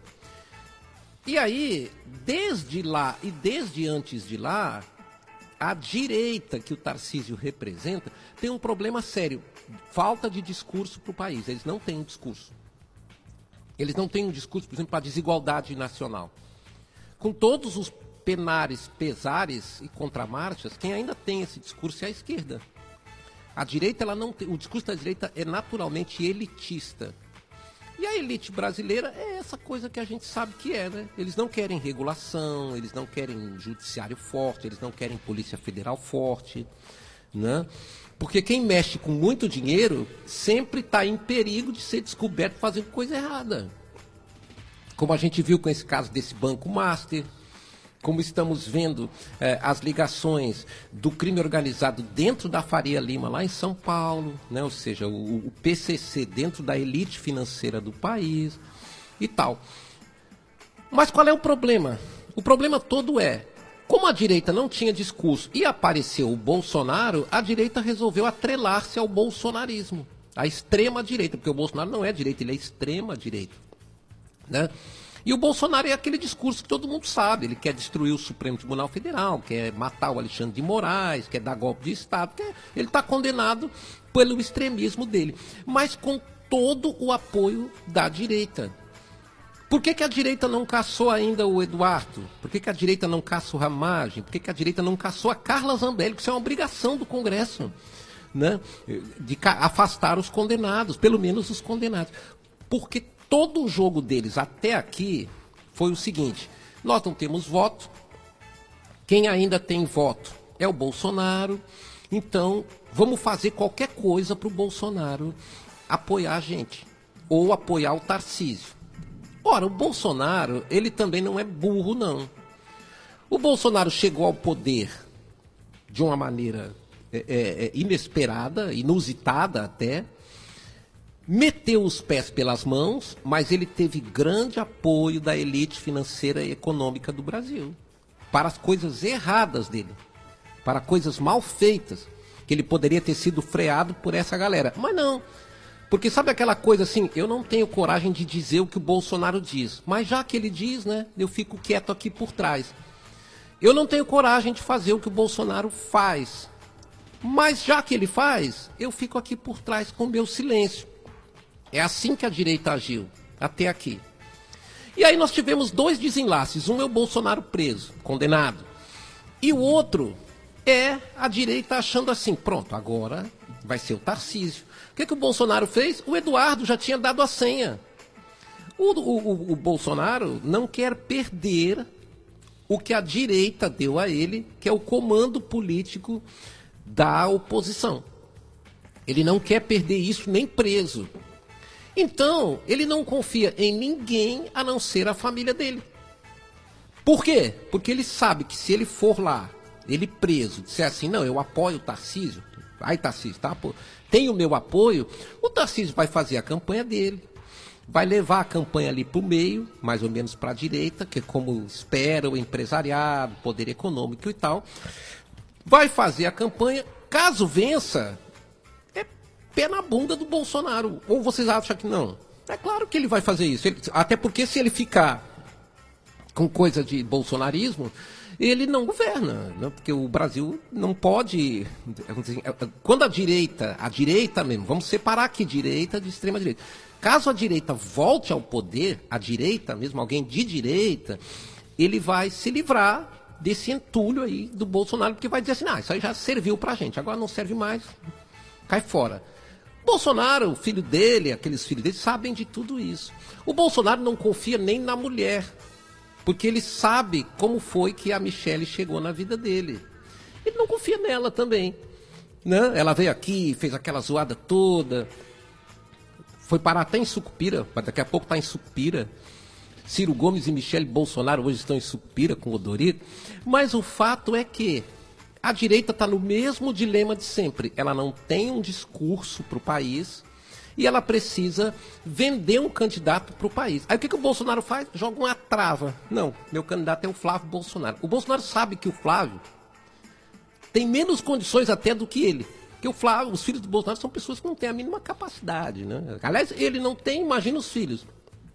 E aí, desde lá e desde antes de lá, a direita que o Tarcísio representa tem um problema sério, falta de discurso para o país. Eles não têm um discurso. Eles não têm um discurso, por exemplo, para a desigualdade nacional. Com todos os penares, pesares e contramarchas, quem ainda tem esse discurso é a esquerda. A direita, ela não tem, o discurso da direita é naturalmente elitista. E a elite brasileira é essa coisa que a gente sabe que é, né? Eles não querem regulação, eles não querem judiciário forte, eles não querem polícia federal forte, né? Porque quem mexe com muito dinheiro sempre está em perigo de ser descoberto fazendo coisa errada. Como a gente viu com esse caso desse Banco Master, como estamos vendo eh, as ligações do crime organizado dentro da Faria Lima, lá em São Paulo, né? Ou seja, o, o P C C dentro da elite financeira do país e tal. Mas qual é o problema? O problema todo é, como a direita não tinha discurso e apareceu o Bolsonaro, a direita resolveu atrelar-se ao bolsonarismo, à extrema-direita, porque o Bolsonaro não é direita, ele é extrema-direita, né? E o Bolsonaro é aquele discurso que todo mundo sabe, ele quer destruir o Supremo Tribunal Federal, quer matar o Alexandre de Moraes, quer dar golpe de Estado, quer... ele está condenado pelo extremismo dele. Mas com todo o apoio da direita. Por que, que a direita não caçou ainda o Eduardo? Por que, que a direita não caça o Ramagem? Por que, que a direita não caçou a Carla Zambelli? Isso é uma obrigação do Congresso, né? De afastar os condenados, pelo menos os condenados. Porque todo o jogo deles até aqui foi o seguinte: nós não temos voto, quem ainda tem voto é o Bolsonaro, então vamos fazer qualquer coisa para o Bolsonaro apoiar a gente, ou apoiar o Tarcísio. Ora, o Bolsonaro, ele também não é burro, não. O Bolsonaro chegou ao poder de uma maneira é, é, inesperada, inusitada até, meteu os pés pelas mãos, mas ele teve grande apoio da elite financeira e econômica do Brasil, para as coisas erradas dele, para coisas mal feitas, que ele poderia ter sido freado por essa galera. Mas não. Porque sabe aquela coisa assim, eu não tenho coragem de dizer o que o Bolsonaro diz, mas já que ele diz, né, eu fico quieto aqui por trás. Eu não tenho coragem de fazer o que o Bolsonaro faz, mas já que ele faz, eu fico aqui por trás com o meu silêncio. É assim que a direita agiu, até aqui. E aí nós tivemos dois desenlaces, um é o Bolsonaro preso, condenado, e o outro é a direita achando assim, pronto, agora vai ser o Tarcísio. O que, que o Bolsonaro fez? O Eduardo já tinha dado a senha. O, o, o Bolsonaro não quer perder o que a direita deu a ele, que é o comando político da oposição. Ele não quer perder isso nem preso. Então, ele não confia em ninguém a não ser a família dele. Por quê? Porque ele sabe que se ele for lá, ele preso, disser assim, não, eu apoio o Tarcísio, ai Tarcísio, tá, pô, tem o meu apoio, o Tarcísio vai fazer a campanha dele, vai levar a campanha ali para o meio, mais ou menos para a direita, que é como espera o empresariado, poder econômico e tal, vai fazer a campanha, caso vença, é pé na bunda do Bolsonaro, ou vocês acham que não? É claro que ele vai fazer isso, ele, até porque se ele ficar com coisa de bolsonarismo, ele não governa, né? Porque o Brasil não pode, quando a direita, a direita mesmo, vamos separar aqui direita de extrema direita, caso a direita volte ao poder, a direita mesmo, alguém de direita, ele vai se livrar desse entulho aí do Bolsonaro, porque vai dizer assim, ah, isso aí já serviu pra gente, agora não serve mais, cai fora. Bolsonaro, o filho dele, aqueles filhos dele, sabem de tudo isso. O Bolsonaro não confia nem na mulher, porque ele sabe como foi que a Michelle chegou na vida dele. Ele não confia nela também, né? Ela veio aqui, fez aquela zoada toda, foi parar até em Sucupira, mas daqui a pouco está em Sucupira. Ciro Gomes e Michelle Bolsonaro hoje estão em Sucupira com o Odorito. Mas o fato é que a direita está no mesmo dilema de sempre. Ela não tem um discurso para o país e ela precisa vender um candidato para o país. Aí o que, que o Bolsonaro faz? Joga uma trava. Não, meu candidato é o Flávio Bolsonaro. O Bolsonaro sabe que o Flávio tem menos condições até do que ele. Porque o Flávio, os filhos do Bolsonaro são pessoas que não têm a mínima capacidade, né? Aliás, ele não tem, imagina os filhos.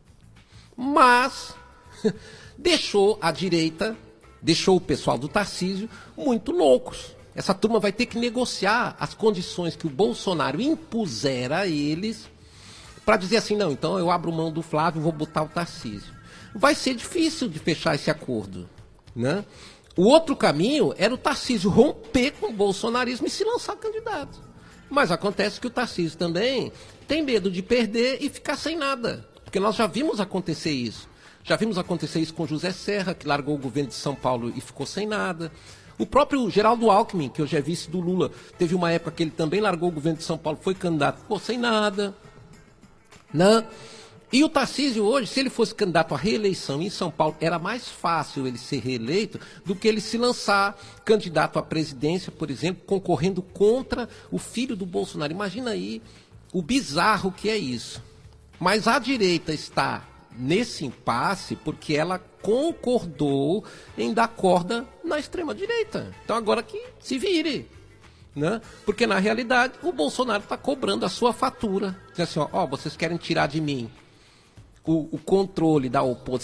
Mas deixou a direita, deixou o pessoal do Tarcísio muito loucos. Essa turma vai ter que negociar as condições que o Bolsonaro impuser a eles para dizer assim, não, então eu abro mão do Flávio e vou botar o Tarcísio. Vai ser difícil de fechar esse acordo, né? O outro caminho era o Tarcísio romper com o bolsonarismo e se lançar candidato. Mas acontece que o Tarcísio também tem medo de perder e ficar sem nada. Porque nós já vimos acontecer isso. Já vimos acontecer isso com José Serra, que largou o governo de São Paulo e ficou sem nada. O próprio Geraldo Alckmin, que hoje é vice do Lula, teve uma época que ele também largou o governo de São Paulo, foi candidato, ficou sem nada, né? E o Tarcísio hoje, se ele fosse candidato à reeleição em São Paulo, era mais fácil ele ser reeleito do que ele se lançar candidato à presidência, por exemplo, concorrendo contra o filho do Bolsonaro. Imagina aí o bizarro que é isso. Mas a direita está nesse impasse porque ela concordou em dar corda na extrema-direita. Então agora que se vire, né? Porque na realidade o Bolsonaro está cobrando a sua fatura. Diz assim, ó, ó, vocês querem tirar de mim o, o controle da oposição.